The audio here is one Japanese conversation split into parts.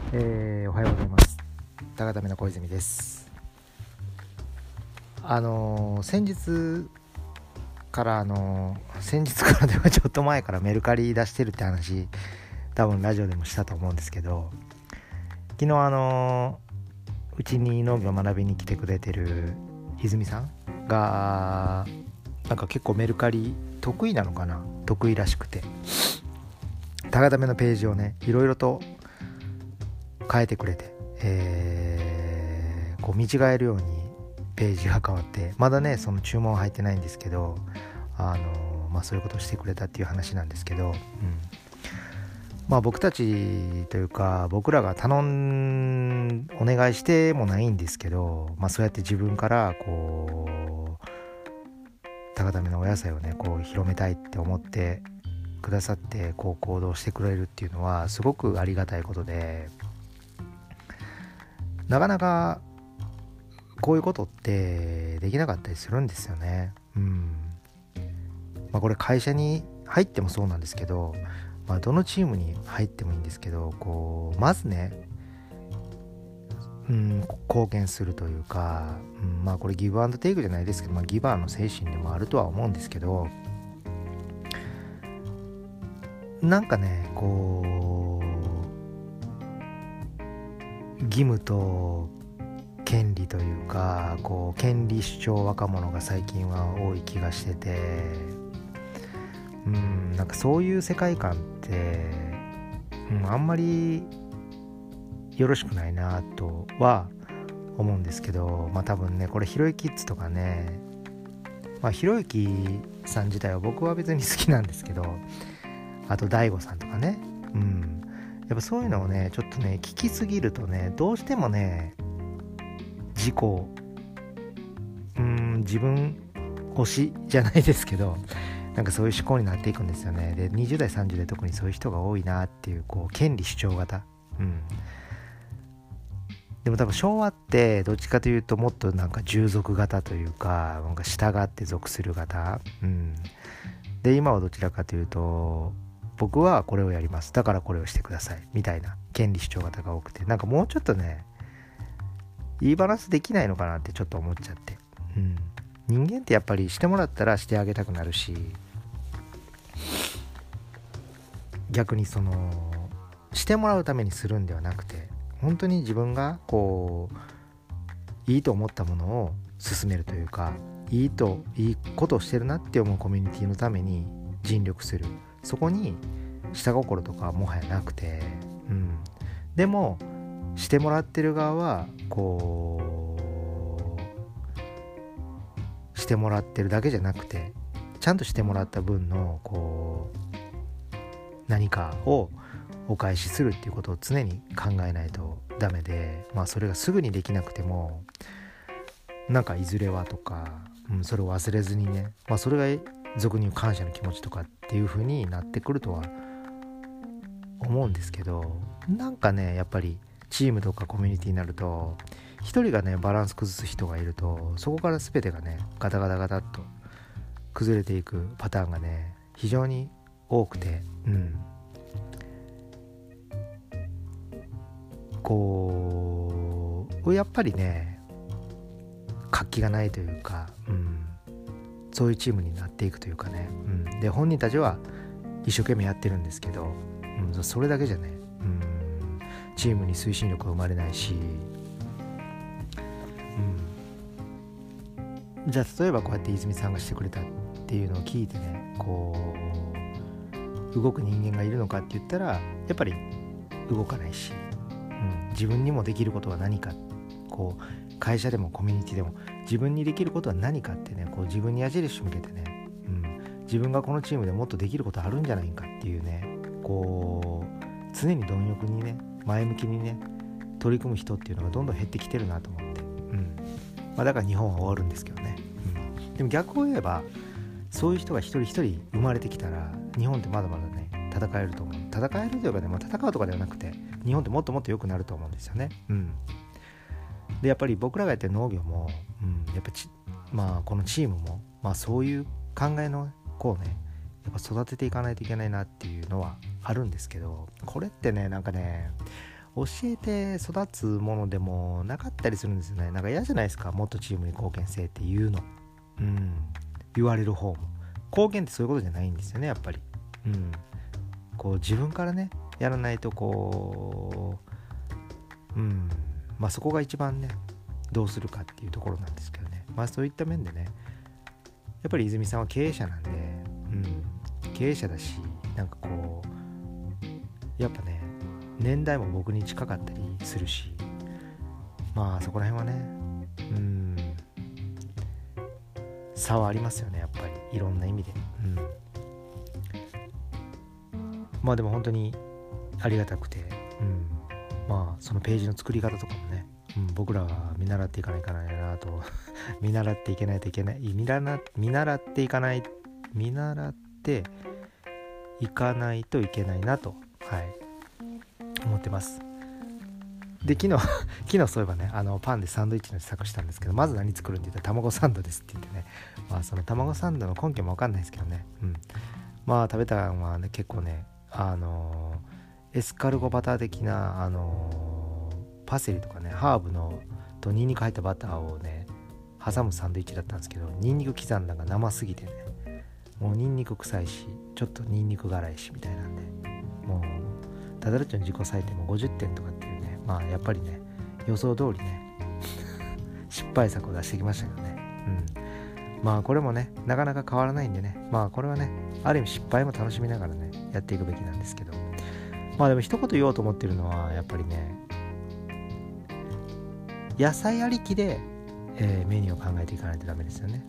おはようございます。高田目の小泉です。先日からではちょっと前からメルカリ出してるって話、多分ラジオでもしたと思うんですけど、昨日うちに農業を学びに来てくれてる泉さんがなんか結構メルカリ得意なのかな、得意らしくて、高田目のページをねいろいろと変えてくれて、こう見違えるようにページが変わって、まだねその注文は入ってないんですけど、そういうことをしてくれたっていう話なんですけど、僕たちというか僕らがお願いしてもないんですけど、そうやって自分からこう高田目のお野菜をねこう広めたいって思ってくださって、こう行動してくれるっていうのはすごくありがたいことで、なかなかこういうことってできなかったりするんですよね。これ会社に入ってもそうなんですけど、どのチームに入ってもいいんですけど、こうまずね、貢献するというか、これギブアンドテイクじゃないですけど、ギバーの精神でもあるとは思うんですけど、なんかねこう義務と権利というか、こう権利主張若者が最近は多い気がしてて、なんかそういう世界観って、あんまりよろしくないなとは思うんですけど、多分ねこれひろゆきッズとかね、ひろゆきさん自体は僕は別に好きなんですけど、あと大悟さんとかね、やっぱそういうのをねちょっとね聞きすぎるとね、どうしてもね自分推しじゃないですけど、なんかそういう思考になっていくんですよね。で20代30代特にそういう人が多いなっていう、こう権利主張型、でも多分昭和ってどっちかというともっとなんか従属型というか、なんか従って属する型、で今はどちらかというと、僕はこれをやります、だからこれをしてくださいみたいな権利主張型が多くて、なんかもうちょっとねいいバランスできないのかなってちょっと思っちゃって、人間ってやっぱりしてもらったらしてあげたくなるし、逆にしてもらうためにするんではなくて、本当に自分がこういいと思ったものを進めるというか、いいことをしてるなって思うコミュニティのために尽力する、そこに下心とかはもはやなくて、でもしてもらってる側はこうしてもらってるだけじゃなくて、ちゃんとしてもらった分のこう何かをお返しするっていうことを常に考えないとダメで、それがすぐにできなくても、なんかいずれはとか、それを忘れずにね、それが俗に言う感謝の気持ちとかっていう風になってくるとは思うんですけど、なんかねやっぱりチームとかコミュニティになると、一人がねバランス崩す人がいると、そこから全てがねガタガタガタっと崩れていくパターンがね非常に多くて、こうやっぱりね活気がないというか、そういうチームになっていくというかね、で本人たちは一生懸命やってるんですけど、それだけじゃね、チームに推進力が生まれないし、じゃあ例えばこうやって泉さんがしてくれたっていうのを聞いてね、こう動く人間がいるのかって言ったらやっぱり動かないし、自分にもできることは何か、こう会社でもコミュニティでも自分にできることは何かってね、こう自分に矢印向けてね、自分がこのチームでもっとできることあるんじゃないかっていうね、こう常に貪欲にね前向きにね取り組む人っていうのがどんどん減ってきてるなと思って、だから日本は終わるんですけどね、でも逆を言えばそういう人が一人一人生まれてきたら、日本ってまだまだね戦えると思う。戦えるというかね、戦うとかではなくて、日本ってもっともっと良くなると思うんですよね。でやっぱり僕らがやってる農業も、やっぱこのチームも、そういう考えの子をねやっぱ育てていかないといけないなっていうのはあるんですけど、これってねなんかね教えて育つものでもなかったりするんですよね。なんか嫌じゃないですか、もっとチームに貢献せっていうの、言われる方も。貢献ってそういうことじゃないんですよね、やっぱり。こう自分からねやらないとこうそこが一番ねどうするかっていうところなんですけどね。そういった面でね、やっぱり泉さんは経営者なんで、経営者だし、なんかこうやっぱね年代も僕に近かったりするし、そこら辺はね差はありますよね、やっぱりいろんな意味で。でも本当にありがたくて、そのページの作り方とかもね、僕らは見習っていかないといけないなと見習っていかないといけないなと、思ってます。で昨日そういえばねパンでサンドイッチの試作したんですけど、まず何作るんって言ったら卵サンドですって言ってね、その卵サンドの根拠も分かんないですけどね、食べたのはね結構ねエスカルゴバター的なパセリとかねハーブのとニンニク入ったバターをね挟むサンドイッチだったんですけど、ニンニク刻んだのが生すぎてね、もうニンニク臭いしちょっとニンニク辛いしみたいなんで、もうタダルッチョの自己採点も50点とかっていうね、やっぱりね予想通りね失敗作を出してきましたけどね。これもねなかなか変わらないんでね、これはねある意味失敗も楽しみながらねやっていくべきなんですけど、でも一言言おうと思ってるのはやっぱりね、野菜ありきで、メニューを考えていかないとダメですよね。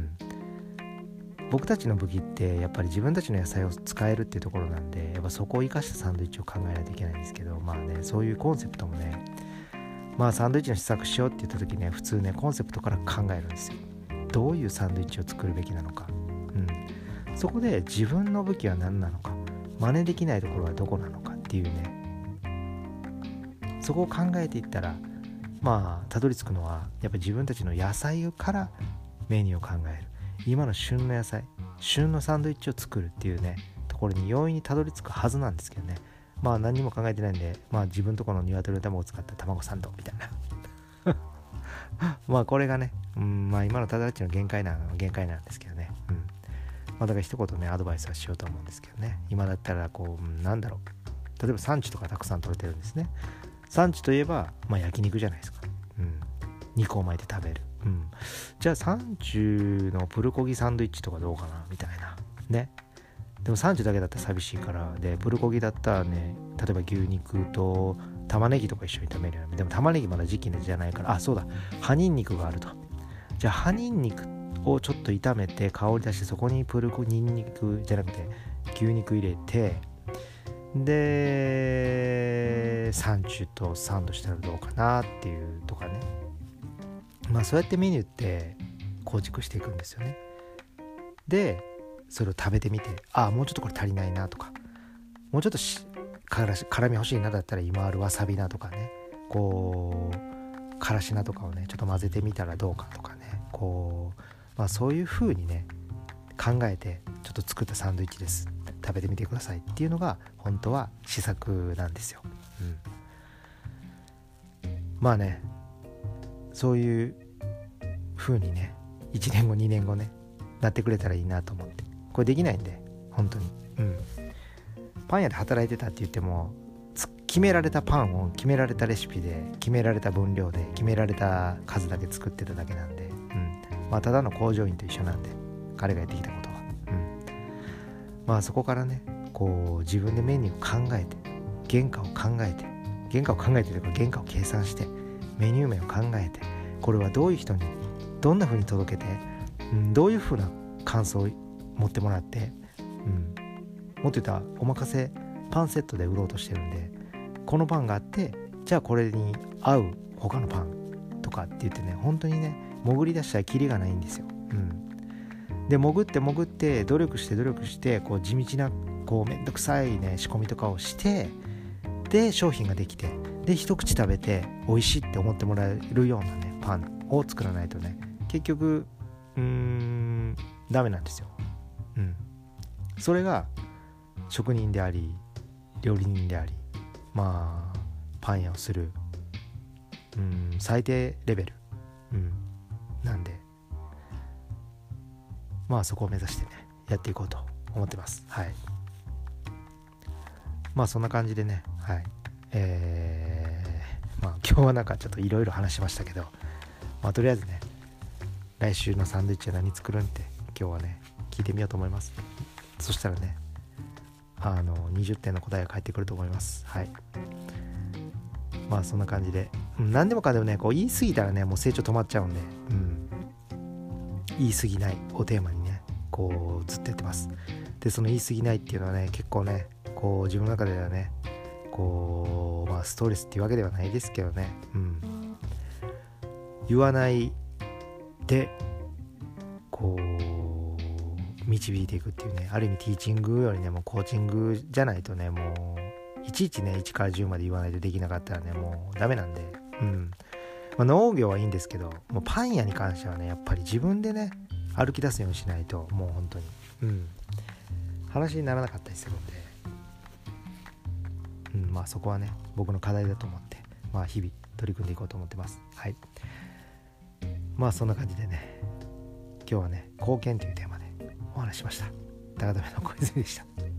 僕たちの武器ってやっぱり自分たちの野菜を使えるっていうところなんで、やっぱそこを生かしたサンドイッチを考えないといけないんですけど、そういうコンセプトもね、サンドイッチの試作しようって言った時ね、普通ねコンセプトから考えるんですよ。どういうサンドイッチを作るべきなのか、そこで自分の武器は何なのか、真似できないところはどこなのかっていうね、そこを考えていったらたどり着くのはやっぱり自分たちの野菜からメニューを考える、今の旬の野菜、旬のサンドイッチを作るっていうねところに容易にたどり着くはずなんですけどね。何にも考えてないんで、自分とこの鶏の卵を使った卵サンドみたいなこれがね、今のタダッチの限界なんですけどね。だから一言ねアドバイスはしようと思うんですけどね。今だったらこう例えば産地とかたくさん取れてるんですね。産地といえば焼肉じゃないですか。肉を巻いて食べる。じゃあ産地のプルコギサンドイッチとかどうかなみたいなね。でも産地だけだったら寂しいから、でプルコギだったらね、例えば牛肉と玉ねぎとか一緒に炒めるよ。でも玉ねぎまだ時期じゃないから、そうだ、葉ニンニクがあると。じゃあ葉ニンニクをちょっと炒めて香り出して、そこにニンニクじゃなくて牛肉入れて、で産地とサンドしたらどうかなっていうとかね。そうやってメニューって構築していくんですよね。でそれを食べてみて、もうちょっとこれ足りないなとか、もうちょっと辛み欲しいなだったら今あるわさび菜とかね、こうからし菜とかをねちょっと混ぜてみたらどうかとかね、そういう風にね考えてちょっと作ったサンドイッチです、食べてみてくださいっていうのが本当は試作なんですよ。そういう風にね1年後2年後ねなってくれたらいいなと思って。これできないんで本当に、パン屋で働いてたって言っても決められたパンを決められたレシピで決められた分量で決められた数だけ作ってただけなんで、ただの工場員と一緒なんで、彼がやってきたことは、そこからねこう自分でメニューを考えて、原価を考えてというか原価を計算してメニュー名を考えて、これはどういう人にどんな風に届けて、どういう風な感想を持ってもらって、もっと言ったらお任せパンセットで売ろうとしてるんで、このパンがあってじゃあこれに合う他のパンとかって言ってね、本当にね潜り出したらキリがないんですよ。で潜って努力してこう地道なこうめんどくさいね仕込みとかをして、で商品ができて、で一口食べて美味しいって思ってもらえるようなねパンを作らないとね結局ダメなんですよ。それが職人であり料理人であり、 パン屋をする、最低レベル、なんでまあそこを目指してねやっていこうと思ってます。はい。まあそんな感じでね、はい。まあ今日はなんかちょっといろいろ話しましたけど、まあとりあえずね、来週のサンドイッチは何作るんって今日はね聞いてみようと思います。そしたらね、20点の答えが返ってくると思います。はい。まあそんな感じで、何でもかんでもね、こう言い過ぎたらねもう成長止まっちゃうんで、言い過ぎないをテーマにねこうずっとやってます。でその言い過ぎないっていうのはね結構ねこう自分の中ではねこうまあストレスっていうわけではないですけどね、言わないでこう導いていくっていうね、ある意味ティーチングよりねもうコーチングじゃないとね、もういちいちね1から10まで言わないとできなかったらねもうダメなんで、農業はいいんですけど、もうパン屋に関してはねやっぱり自分でね歩き出すようにしないともう本当に話にならなかったりするんで、まあそこはね僕の課題だと思って、まあ日々取り組んでいこうと思ってます。はい。まあそんな感じでね今日はね貢献というテーマでお話ししました。高田目の小泉でした。